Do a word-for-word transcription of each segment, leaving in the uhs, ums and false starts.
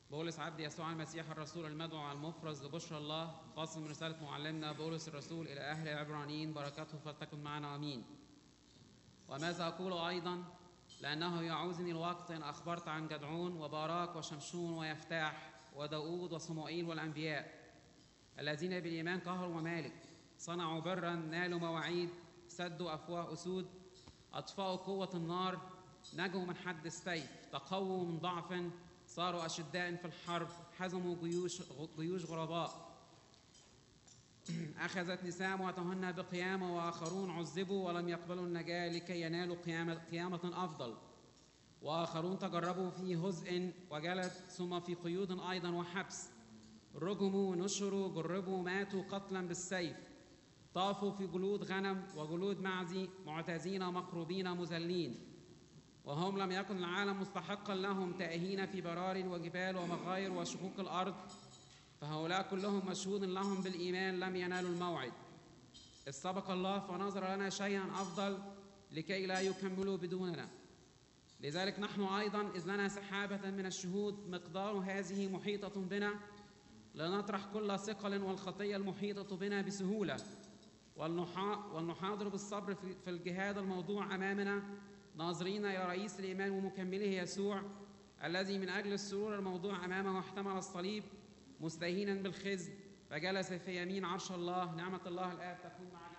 بولس عبد يسوع المسيح الرسول المدعو المفرز لبشرى الله خاص من رسالة معلمنا بولس الرسول إلى أهل العبرانيين بركاته فلتكن معنا آمين. وماذا أقول أيضا؟ لأنه يعوزني الوقت إن أخبرت عن جدعون وباراك وشمشون ويفتاح وداود وصموئيل والأنبياء الذين بالإيمان قهروا ومالك، صنعوا برا، نالوا مواعيد، سدوا أفواه أسود، أطفأوا قوة النار، نجوا من حد السيف، تقووا من ضعف، صاروا أشداء في الحرب، حزموا جيوش جيوش غرباء، أخذت نسامتهن بقيامة، وآخرون عذبوا ولم يقبلوا النجاة لكي ينالوا قيامة, قيامة أفضل، وآخرون تجربوا في هزء وجلد، ثم في قيود أيضا وحبس، رجموا نشروا جربوا ماتوا قتلا بالسيف، طافوا في جلود غنم وجلود معزي، معتزين مقروبين مذلين، وهم لم يكن العالم مستحقا لهم، تائهين في برار وجبال ومغاير وشقوق الأرض، فهؤلاء كلهم مشهود لهم بالإيمان لم ينالوا الموعد، إذ سبق الله فنظر لنا شيئا أفضل لكي لا يكملوا بدوننا. لذلك نحن أيضا إذ لنا سحابة من الشهود مقدار هذه محيطة بنا، لنطرح كل ثقل والخطية المحيطة بنا بسهولة، ولنحاضر بالصبر في الجهاد الموضوع أمامنا، ناظرين يا رئيس الإيمان ومكمله يسوع الذي من أجل السرور الموضوع أمامه احتمل الصليب مستهينا بالخزي فجلس في يمين عرش الله. نعمة الله الآب تكون معنا.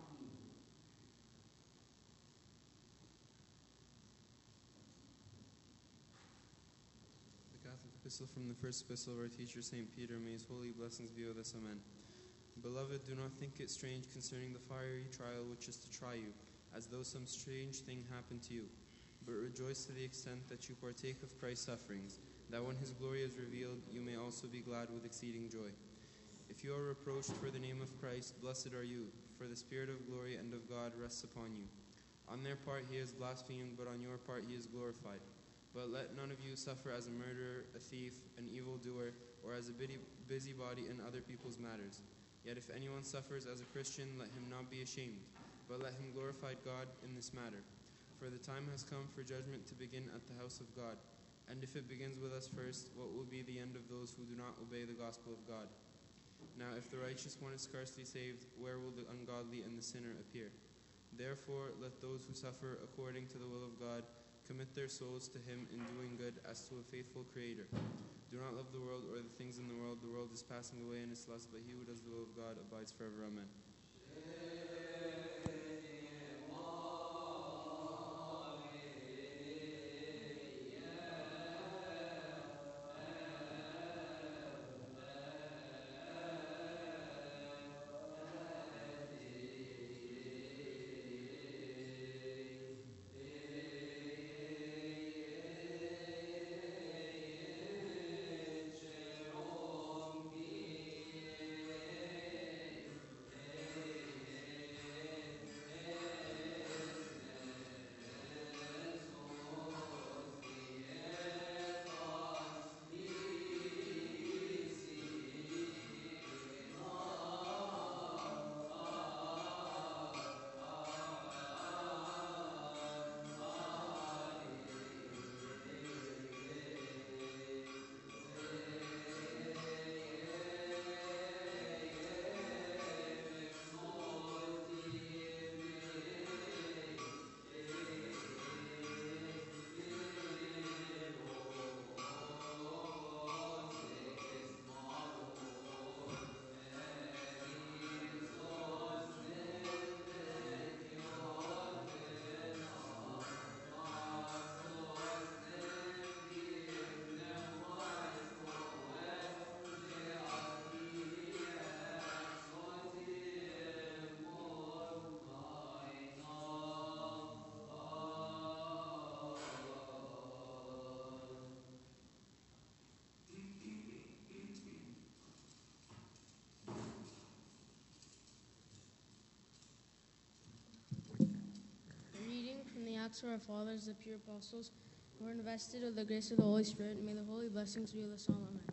The Catholic Epistle from the first epistle of our teacher Saint Peter, may his holy blessings be with us. Amen. Beloved, do not think it strange concerning the fiery trial which is to try you, as though some strange thing happened to you, but rejoice to the extent that you partake of Christ's sufferings, that when his glory is revealed, you may also be glad with exceeding joy. If you are reproached for the name of Christ, blessed are you, for the Spirit of glory and of God rests upon you. On their part he is blasphemed, but on your part he is glorified. But let none of you suffer as a murderer, a thief, an evildoer, or as a busybody in other people's matters. Yet if anyone suffers as a Christian, let him not be ashamed, but let him glorify God in this matter. For the time has come for judgment to begin at the house of God. And if it begins with us first, what will be the end of those who do not obey the gospel of God? Now if the righteous one is scarcely saved, where will the ungodly and the sinner appear? Therefore let those who suffer according to the will of God commit their souls to him in doing good as to a faithful Creator. Do not love the world or the things in the world. The world is passing away in its lust, but he who does the will of God abides forever. Amen. Acts of our fathers, the pure apostles, who were invested with the grace of the Holy Spirit. May the holy blessings be with us all. Amen.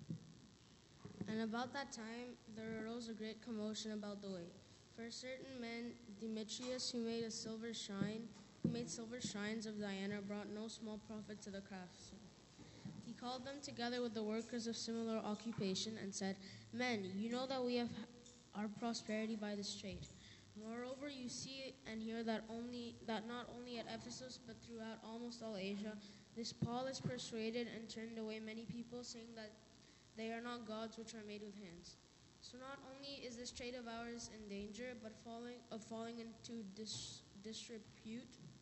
And about that time there arose a great commotion about the way. For certain men, Demetrius, who made a silver shrine, who made silver shrines of Diana, brought no small profit to the craftsmen. He called them together with the workers of similar occupation and said, "Men, you know that we have our prosperity by this trade. Moreover, you see and hear that only that not only at Ephesus but throughout almost all Asia, this Paul has persuaded and turned away many people, saying that they are not gods which are made with hands. So not only is this trade of ours in danger, but falling of falling into dis, disrepute,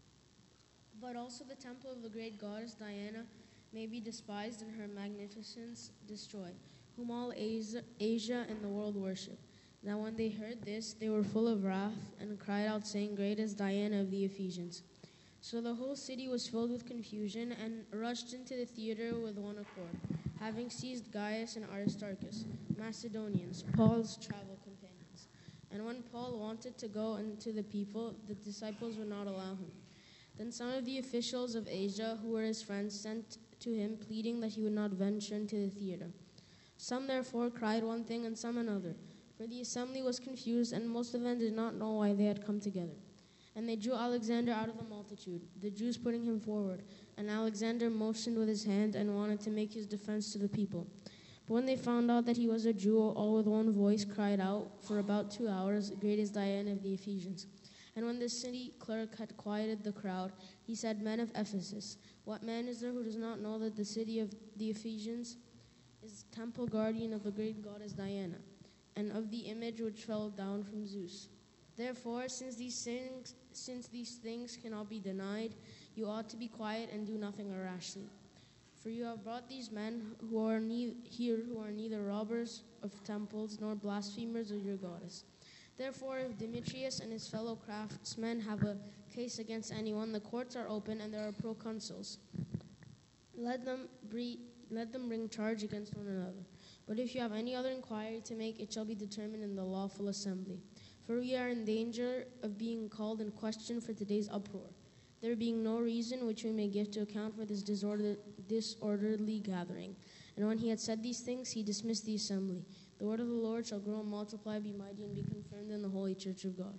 but also the temple of the great goddess Diana may be despised and her magnificence destroyed, whom all Asia, Asia and the world worship." Now when they heard this, they were full of wrath and cried out, saying, "Great is Diana of the Ephesians." So the whole city was filled with confusion and rushed into the theater with one accord, having seized Gaius and Aristarchus, Macedonians, Paul's travel companions. And when Paul wanted to go into the people, the disciples would not allow him. Then some of the officials of Asia, who were his friends, sent to him, pleading that he would not venture into the theater. Some therefore cried one thing and some another, for the assembly was confused, and most of them did not know why they had come together. And they drew Alexander out of the multitude, the Jews putting him forward. And Alexander motioned with his hand and wanted to make his defense to the people. But when they found out that he was a Jew, all with one voice cried out for about two hours, "Great is Diana of the Ephesians." And when the city clerk had quieted the crowd, he said, "Men of Ephesus, what man is there who does not know that the city of the Ephesians is temple guardian of the great goddess Diana, and of the image which fell down from Zeus? Therefore, since these things, since these things cannot be denied, you ought to be quiet and do nothing rashly. For you have brought these men who are ne- here who are neither robbers of temples nor blasphemers of your goddess. Therefore, if Demetrius and his fellow craftsmen have a case against anyone, the courts are open and there are proconsuls. Let them, bre- let them bring charge against one another. But if you have any other inquiry to make, it shall be determined in the lawful assembly. For we are in danger of being called in question for today's uproar, there being no reason which we may give to account for this disorder, disorderly gathering." And when he had said these things, he dismissed the assembly. The word of the Lord shall grow and multiply, be mighty, and be confirmed in the holy church of God.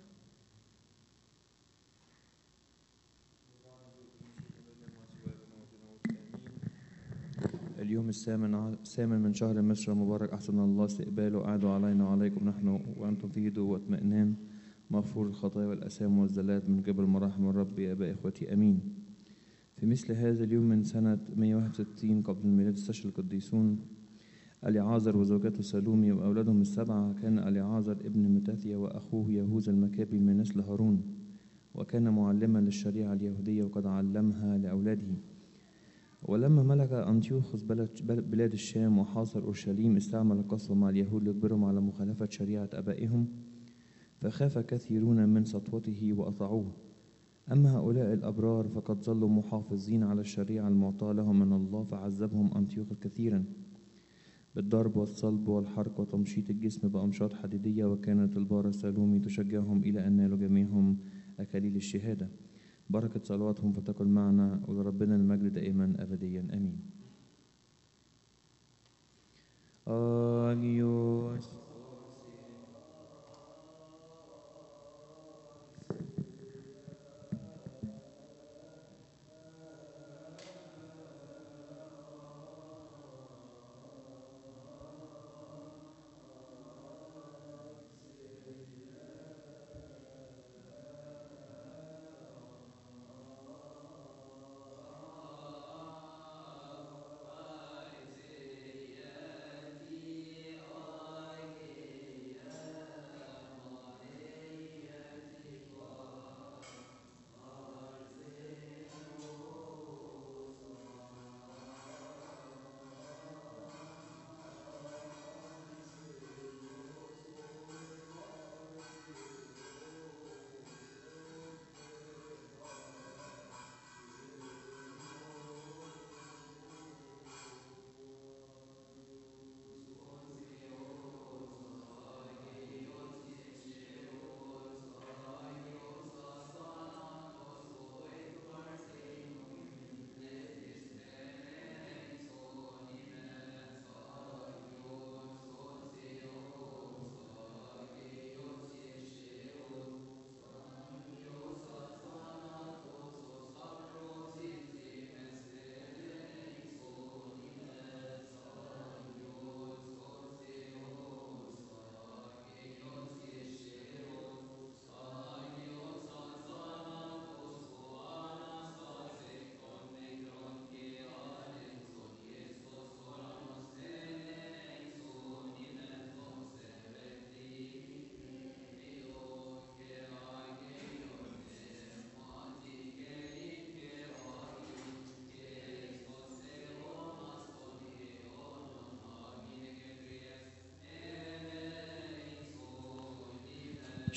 اليوم الثامن الثامن من شهر مصر المبارك، أحسن الله استقباله، أعدوا علينا وعليكم نحن وأنتم في هدوء واطمئنان، مغفور الخطايا والأثام والزلات من قبل مراحم الرب يا أبا إخوتي أمين. في مثل هذا اليوم من سنة مئة وواحد وستين قبل الميلاد استشهد القديسون اليعازر وزوجته سالومي وأولادهم السبعة. كان اليعازر ابن متاثيا وأخوه يهوذا المكابي من نسل هارون، وكان معلما للشريعة اليهودية وقد علمها لأولاده. ولما ملك أنطيوخوس بلاد الشام وحاصر أورشليم، استعمل القسوة مع اليهود ليجبرهم على مخالفة شريعة آبائهم، فخاف كثيرون من سطوته وأطاعوه. أما هؤلاء الأبرار فقد ظلوا محافظين على الشريعة المعطاة لهم من الله، فعذبهم أنطيوخوس كثيرا بالضرب والصلب والحرق وتمشيط الجسم بأمشاط حديدية. وكانت البارة سالومي تشجعهم إلى أن نالوا جميعهم أكاليل الشهادة. بركة صلواتهم فتكن معنا، ولربنا المجد دائما أبديا آمين. آجيوس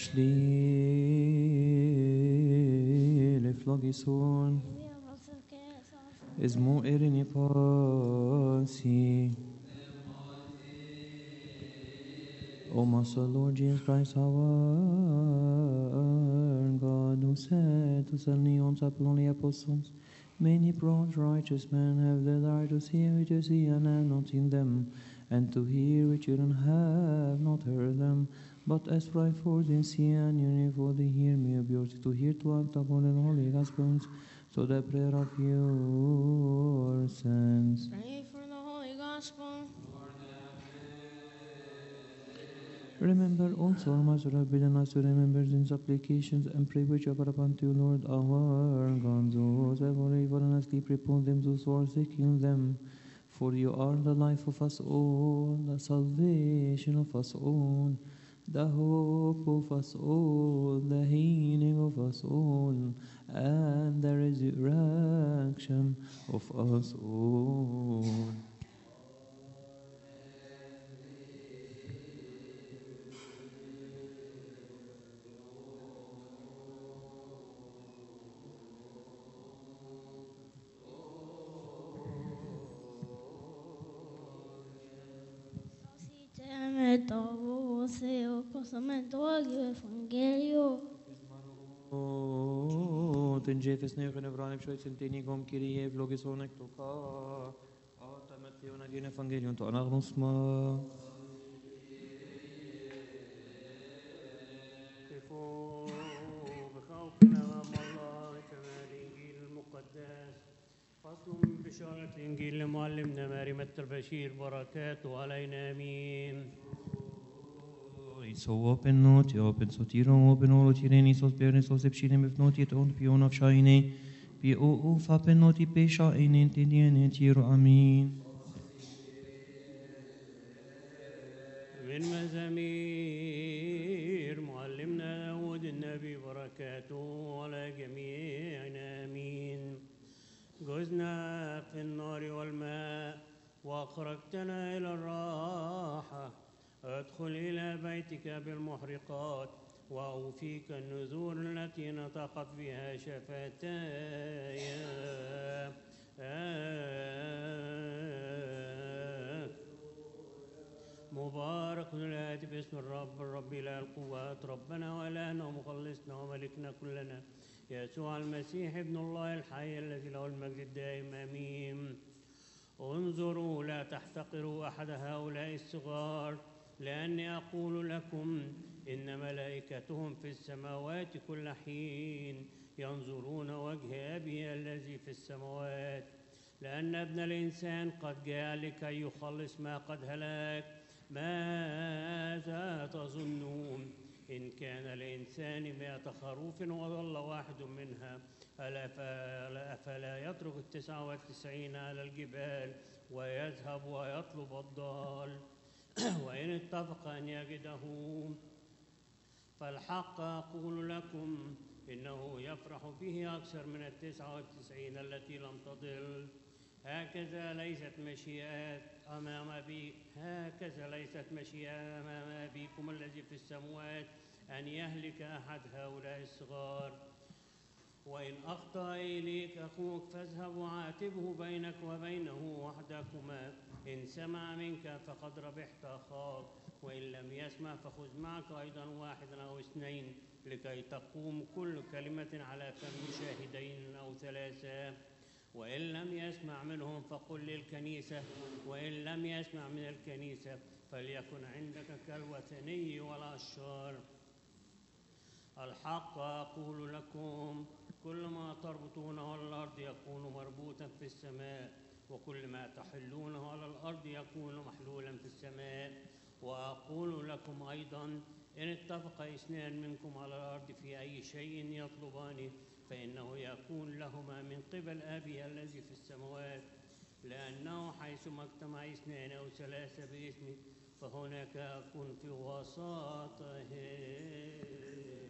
Schlile flogison, esmo erini pasi. O Master Lord Jesus Christ, our God, who said to send the only apostles, many bronze righteous men have the desire to see which you see and have not seen them, and to hear which you don't have not heard them. But as for I for the see and you for the hear me of yours, to hear to act upon the holy gospels, so the prayer of your sins. Pray for the Holy Gospel. Remember also our Master have bidden us to remember in supplications and pray which are upon you, Lord our God. Those have already fallen asleep, repose them, those who are seeking them. For you are the life of us all, the salvation of us all, the hope of us all, the healing of us all, and the resurrection of us all. Ten jefes ne khne vrane pshoy senteni gom kirie vlogisonek to ka ata matthew din evangelion to anagnosma كفوا بخوفنا أمام الله كما الإنجيل المقدس. فصل من بشارة الإنجيل لمعلمنا ماري متى البشير بركاته علينا آمين. So open not, open so tiro, open all tireni, so spere, so sepshine, if not yet on pion of shine, be o of happen not pesha in intendien tiro, amin. من مزامير معلمنا داود النبي بركاته على جميعنا آمين. جزنا في النار والماء وأخرجتنا إلى الراحة. ادخل إلى بيتك بالمحرقات وأوفيك النذور التي نطقت بها شفتاي. مبارك الآتي باسم الرب الرب إله القوات ربنا وإلهنا ومخلصنا وملكنا كلنا يسوع المسيح ابن الله الحي الذي له المجد الدائم آمين. انظروا لا تحتقروا أحد هؤلاء الصغار، لأني أقول لكم إن ملائكتهم في السماوات كل حين ينظرون وجه أبي الذي في السماوات. لأن ابن الإنسان قد جاء لكي يخلص ما قد هلك. ماذا تظنون؟ إن كان الإنسان مئة خروف وضل واحد منها أفلا يترك التسعة والتسعين على الجبال ويذهب ويطلب الضال؟ وإن اتفق أن يجده، فالحق أقول لكم إنه يفرح به أكثر من التسعة والتسعين التي لم تضل. هكذا ليست مشيئات أمام أبي هكذا ليست مشيئة أمام أبيكم الذي في السماوات أن يهلك أحد هؤلاء الصغار. وإن أخطأ إليك أخوك فاذهب وعاتبه بينك وبينه وحدكما. إن سمع منك فقد ربحت أخاك، وإن لم يسمع فخذ معك أيضا واحدا أو اثنين، لكي تقوم كل كلمة على فم شاهدين أو ثلاثة. وإن لم يسمع منهم فقل للكنيسة، وإن لم يسمع من الكنيسة فليكن عندك كالوثني والعشار. الحق أقول لكم كل ما تربطونه على الأرض يكون مربوطا في السماء، وكل ما تحلونه على الأرض يكون محلولا في السماء. وأقول لكم أيضا إن اتفق اثنان منكم على الأرض في أي شيء يطلبانه فإنه يكون لهما من قبل أبي الذي في السماوات. لأنه حيثما اجتمع اثنان أو ثلاثة باسمي فهناك أكون في وسطهم.